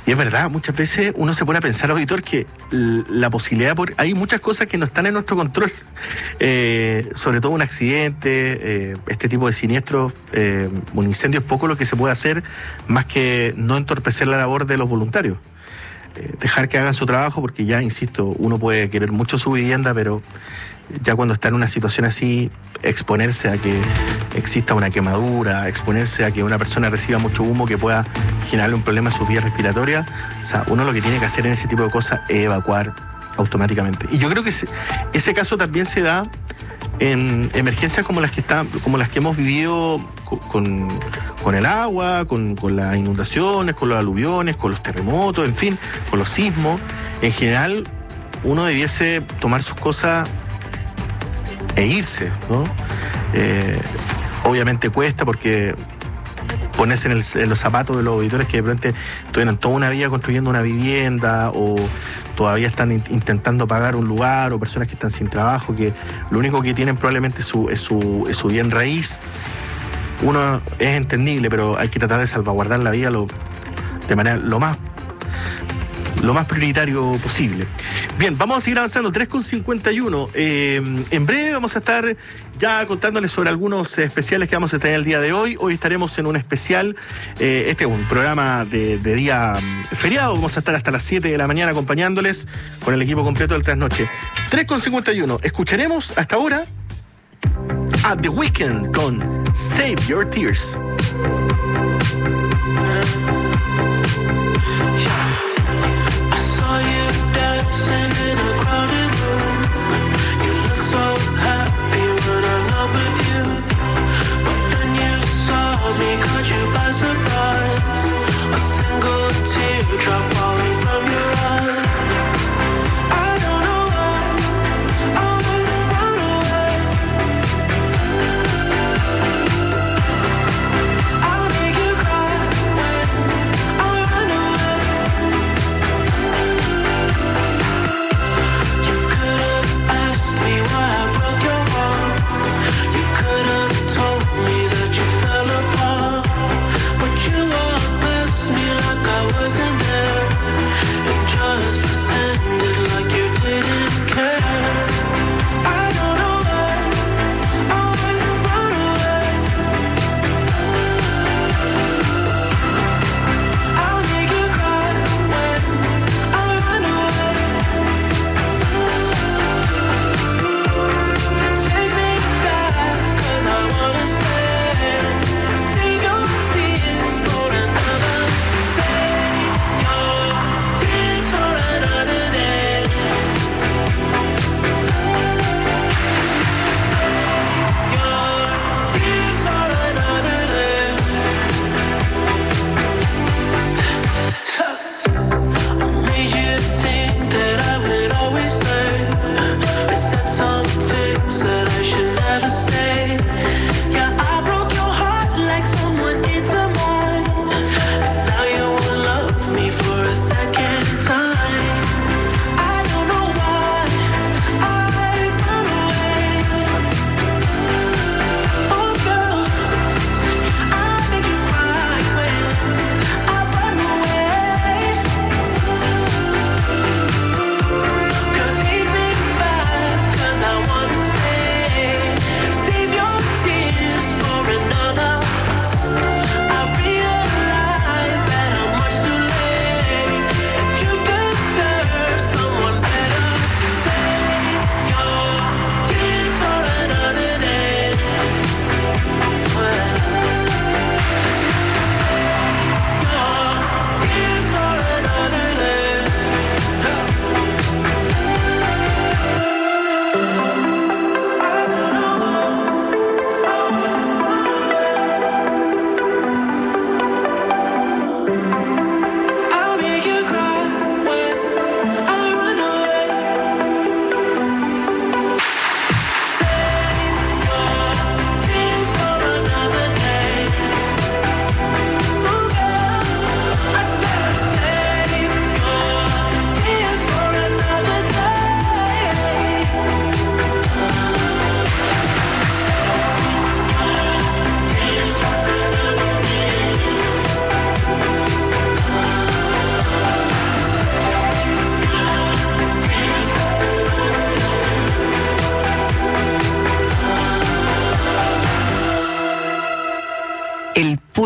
Y es verdad, muchas veces uno se pone a pensar, auditor, que la posibilidad, hay muchas cosas que no están en nuestro control, sobre todo un accidente, este tipo de siniestros, un incendio es poco lo que se puede hacer, más que no entorpecer la labor de los voluntarios. Dejar que hagan su trabajo, porque ya, insisto, uno puede querer mucho su vivienda, pero ya cuando está en una situación así, exponerse a que exista una quemadura, exponerse a que una persona reciba mucho humo que pueda generarle un problema en sus vías respiratorias, o sea, uno lo que tiene que hacer en ese tipo de cosas es evacuar automáticamente. Y yo creo que ese caso también se da en emergencias como las que hemos vivido con el agua, con las inundaciones, con los aluviones, con los terremotos, en fin, con los sismos. En general, uno debiese tomar sus cosas e irse, ¿no? Obviamente cuesta, porque ponerse en los zapatos de los auditores que de pronto tuvieron toda una vida construyendo una vivienda, o todavía están intentando pagar un lugar, o personas que están sin trabajo, que lo único que tienen probablemente es su bien raíz. Uno es entendible, pero hay que tratar de salvaguardar la vida de manera lo más prioritario posible. Bien, vamos a seguir avanzando, 3:51. En breve vamos a estar ya contándoles sobre algunos especiales que vamos a tener el día de hoy. Hoy estaremos en un especial, este es un programa de día feriado, vamos a estar hasta las 7 de la mañana acompañándoles con el equipo completo del Trasnoche. 3:51, escucharemos hasta ahora a The Weeknd con Save Your Tears. Caught you by surprise, a single teardrop falling from your eye. I don't know why I would run away. I'll make you cry.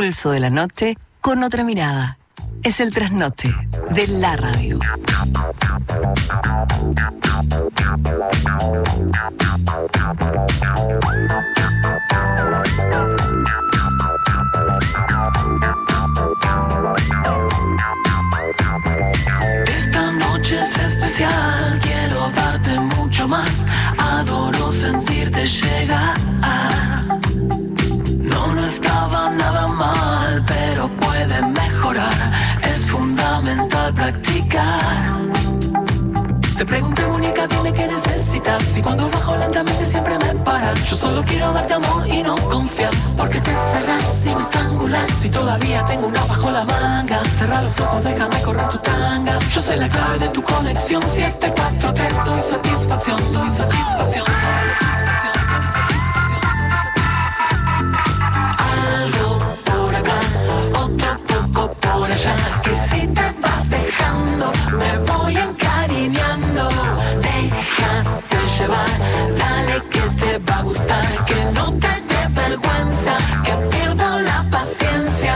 pulso de la noche con otra mirada. Es el trasnoche de la radio. Esta noche es especial, quiero darte mucho más. Adoro sentirte llegar. No estaba nada mal, pero puede mejorar. Es fundamental practicar. Te pregunté, Mónica, dime qué necesitas. Y cuando bajo lentamente siempre me paras. Yo solo quiero darte amor y no confías. Porque te cerras y me estrangulas. Si todavía tengo una bajo la manga, cerra los ojos, déjame correr tu tanga. Yo soy la clave de tu conexión. 743, doy satisfacción, doy satisfacción. Algo por acá, otro poco por allá. Que si te vas dejando, me voy encariñando. Déjate llevar, dale que te va a gustar. Que no te dé vergüenza, que pierdo la paciencia.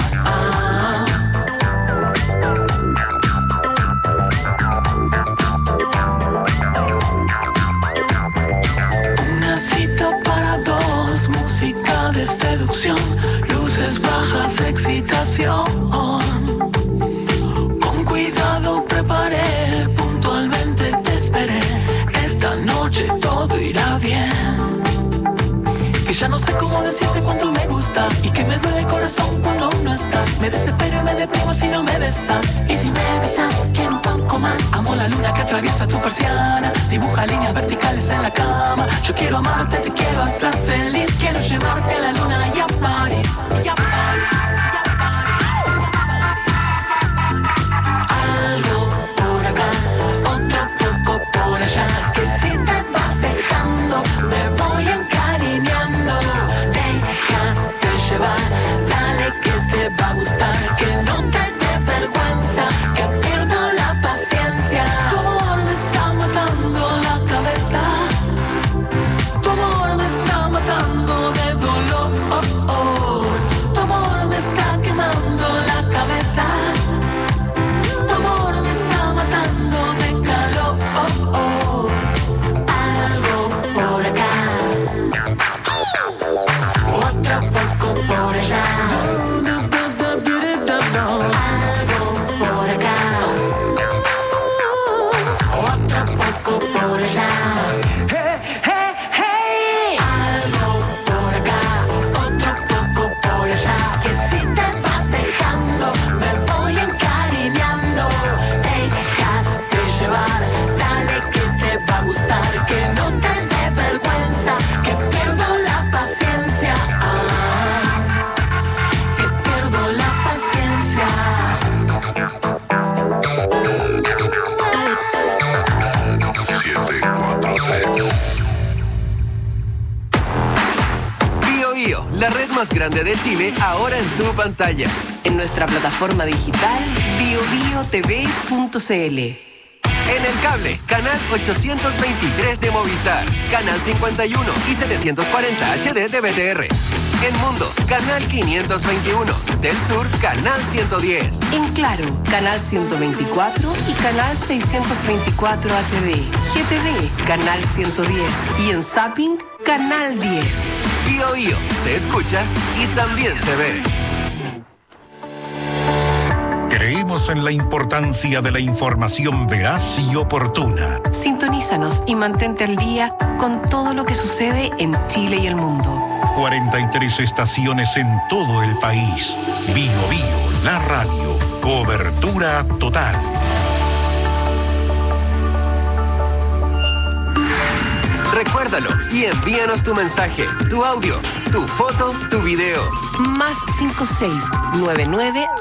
Una cita para dos, música de seducción, luces bajas, excitación. Con cuidado preparé, puntualmente te esperé. Esta noche todo irá bien. Que ya no sé cómo decirte cuánto me gustas. Y que me duele el corazón cuando aún no estás. Me desespero y me deprimo si no me besas. Y si me besas, quiero un poco más. Amo la luna que atraviesa tu persiana. Dibuja líneas verticales en la cama. Yo quiero amarte, te quiero hacer feliz. Quiero llevarte a la luna y a París. Y a París. Algo por acá, otro poco por allá. Que si te vas dejando, me voy encariñando. Déjate llevar, dale que te va a gustar. Que no te dé vergüenza, que pierdo la paciencia. Tu amor me está matando la cabeza. Tu amor me está matando de dolor. Tu amor me está quemando la cabeza. Tu amor me está matando de calor. Algo por acá, otro poco por allá. Algo por acá, otro poco por allá. Hey, hey, hey. Algo por acá, otro poco por allá. Que si te vas dejando, me voy encariñando. Déjate llevar, dale que te va a gustar. Que no te dé vergüenza, que pierdo la paciencia. Que pierdo la paciencia. Bio Bio, la red más grande de Chile, ahora en tu pantalla. En nuestra plataforma digital biobiotv.cl. En el cable, canal 823 de Movistar, canal 51 y 740 HD de BTR. En Mundo, canal 521. Del Sur, canal 110. En Claro, canal 124 y canal 624 HD. GTV, canal 110. Y en Zapping, canal 10. Bio Bio, se escucha y también se ve. Creemos en la importancia de la información veraz y oportuna. Sintonízanos y mantente al día con todo lo que sucede en Chile y el mundo. 43 estaciones en todo el país. Bio Bio, la radio. Cobertura total. Recuérdalo y envíanos tu mensaje, tu audio, tu foto, tu video. +5699